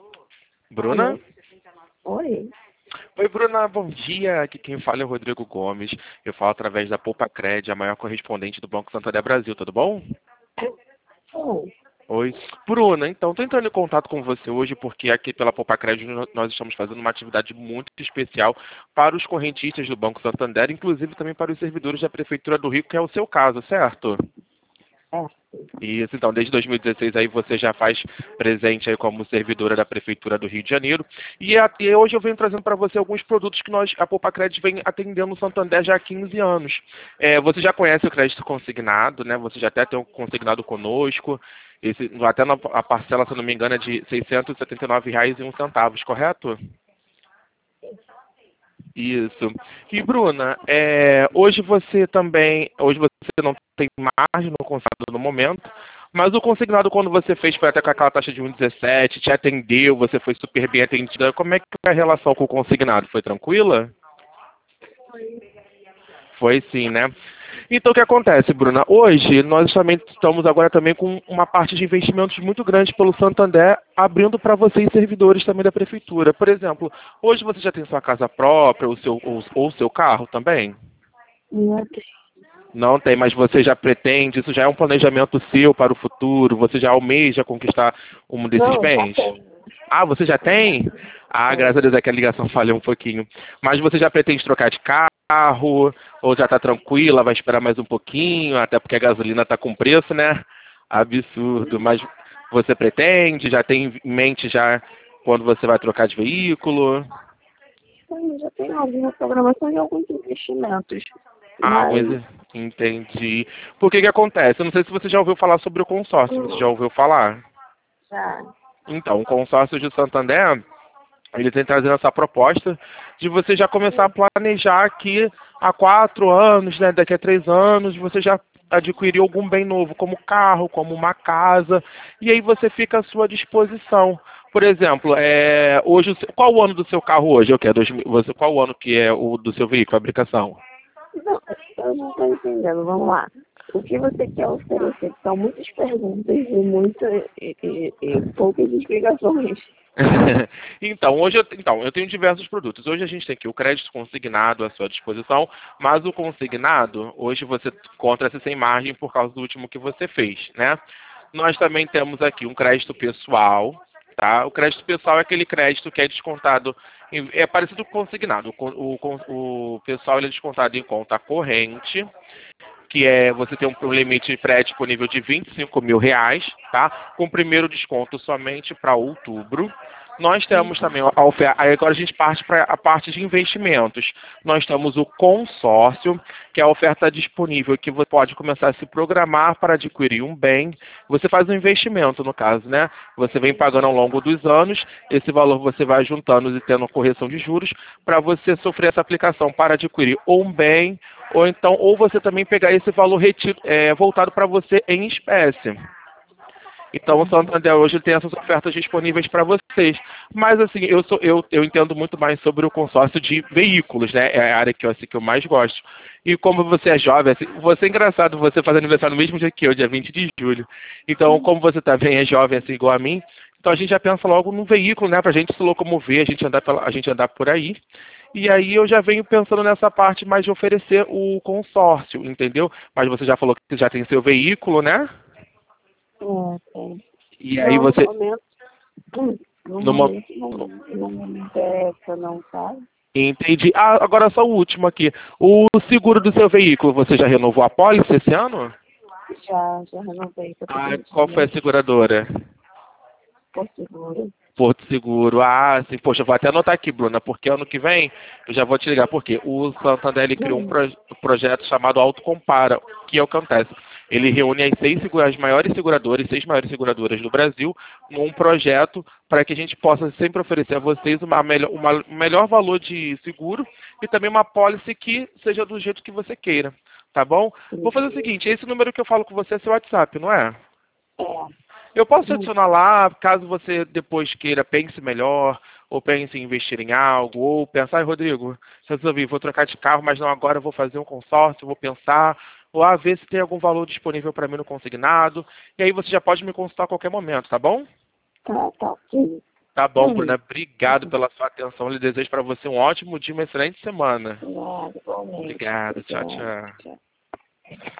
Bruna? Alô? Oi. Oi, Bruna, bom dia. Aqui quem fala é o Rodrigo Gomes. Eu falo através da Poupa-Cred, a maior correspondente do Banco Santander Brasil, tudo bom? Oi. Oi. Bruna, então, estou entrando em contato com você hoje porque aqui pela Poupa-Cred nós estamos fazendo uma atividade muito especial para os correntistas do Banco Santander, inclusive também para os servidores da Prefeitura do Rio, que é o seu caso, certo? É. Isso, então, desde 2016 aí você já faz presente aí como servidora da Prefeitura do Rio de Janeiro. E hoje eu venho trazendo para você alguns produtos que a Poupa-Cred vem atendendo no Santander já há 15 anos. Você já conhece o crédito consignado, né? Você já até tem um consignado conosco. Até a parcela, se eu não me engano, é de R$ 679,01, correto? Isso. E Bruna, hoje você não tem margem no consignado no momento, mas o consignado quando você fez foi até com aquela taxa de 1,17, te atendeu, você foi super bem atendida. Como é que foi a relação com o consignado? Foi tranquila? Foi sim, né? Então o que acontece, Bruna? Hoje nós também estamos agora também com uma parte de investimentos muito grande pelo Santander, abrindo para vocês servidores também da prefeitura. Por exemplo, hoje você já tem sua casa própria, ou seu carro também? Não tem. Não tem, mas você já pretende, isso já é um planejamento seu para o futuro, você já almeja conquistar um desses Não, já bens? tem. Ah, você já Já tem? Ah, tem. graças a Deus é que a ligação falhou um pouquinho. Mas você já pretende trocar de carro? Ou já está tranquila, vai esperar mais um pouquinho, até porque a gasolina está com preço, né? Absurdo. Mas você pretende, já tem em mente já quando você vai trocar de veículo? Sim, já tem alguma programação de alguns investimentos. Ah, Mas, entendi. Por que que acontece? Eu não sei se você já ouviu falar sobre o consórcio. Você já hum, ouviu falar? já. Então, o consórcio de Santander, ele tem trazendo essa proposta de você já começar a Hum, planejar aqui há 4 anos, né? Daqui a 3 anos, você já adquirir algum bem novo, como carro, como uma casa, e aí você fica à sua disposição. Por exemplo, hoje, qual o ano do seu carro hoje? Eu quero, qual o ano que é o do seu veículo, fabricação? Não, eu não estou entendendo. Vamos lá. O que você quer oferecer? São muitas perguntas e poucas explicações. Então, eu tenho diversos produtos. Hoje a gente tem aqui o crédito consignado à sua disposição, mas o consignado, hoje você encontra-se sem margem por causa do último que você fez, né? Nós também temos aqui um crédito pessoal, tá? O crédito pessoal é aquele crédito que é descontado, é parecido com o consignado. O pessoal ele é descontado em conta corrente, que é você tem um limite pré-disponível de R$ 25.000, tá? Com o primeiro desconto somente para outubro. Nós temos também a oferta, aí agora a gente parte para a parte de investimentos. Nós temos o consórcio, que é a oferta disponível, que você pode começar a se programar para adquirir um bem. Você faz um investimento, no caso, né? Você vem pagando ao longo dos anos, esse valor você vai juntando e tendo correção de juros, para você sofrer essa aplicação para adquirir ou um bem, ou você também pegar esse valor voltado para você em espécie. Então, o Santander hoje tem essas ofertas disponíveis para vocês. Mas, assim, eu entendo muito mais sobre o consórcio de veículos, né? É a área que eu mais gosto. E como você é jovem, assim, você é engraçado, você faz aniversário no mesmo dia que eu, dia 20 de julho. Então, como você também é jovem, assim, igual a mim, então a gente já pensa logo no veículo, né? Para a gente se locomover, a gente andar por aí. E aí eu já venho pensando nessa parte mais de oferecer o consórcio, entendeu? Mas você já falou que já tem seu veículo, né? Tem. E aí Não, no você, momento, no numa, momento não me interessa, não, sabe? entendi. Ah, agora só o último aqui. O seguro do seu veículo, você já renovou a pólice esse ano? Já renovei para todo Ah, qual foi dia, a seguradora? por seguro. Porto Seguro. Ah, sim. Poxa, eu vou até anotar aqui, Bruna, porque ano que vem eu já vou te ligar. Porque o Santander ele criou um projeto chamado Autocompara. O que acontece? Ele reúne as maiores seguradoras, 6 maiores seguradoras do Brasil, num projeto para que a gente possa sempre oferecer a vocês um melhor valor de seguro e também uma pólice que seja do jeito que você queira. Tá bom? Vou fazer o seguinte, esse número que eu falo com você é seu WhatsApp, não é? É, Eu posso te adicionar lá, caso você depois queira, pense melhor, ou pense em investir em algo, ou pensar, Rodrigo, resolvi, vou trocar de carro, mas não agora, eu vou fazer um consórcio, vou pensar, ou ver se tem algum valor disponível para mim no consignado, e aí você já pode me consultar a qualquer momento, tá bom? tá ok. Tá bom, Bruna. Obrigado pela sua atenção. Eu desejo para você um ótimo dia, uma excelente semana. Nada, igualmente. Obrigado. Tchau, Obrigada. tchau. Tchau.